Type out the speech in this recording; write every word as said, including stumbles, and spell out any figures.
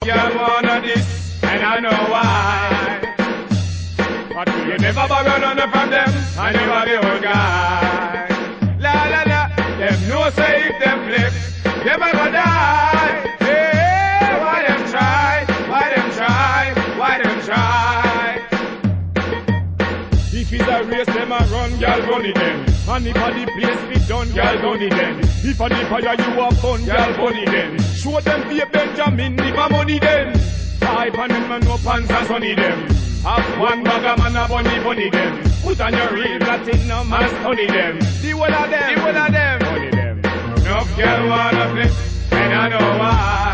girl wanna this, and I know why. But you never borrow none from them, and never the old guy. La la la, them know say if them flip, them a go die. Hey, why them try? Why them try? Why them try? If it's a race, them a run, girl, run it then. And if a the place fit done, girl, done it then. If a the fire you a fun, girl, fun it then. Show them be a Benjamin, if a money then. Five hundred man no pants and sunny them. Have one bag of man a bunny bunny them. Put on your real platinum and study them. The whole of them, the whole of them, bunny them. No girl wanna flip, and I know why.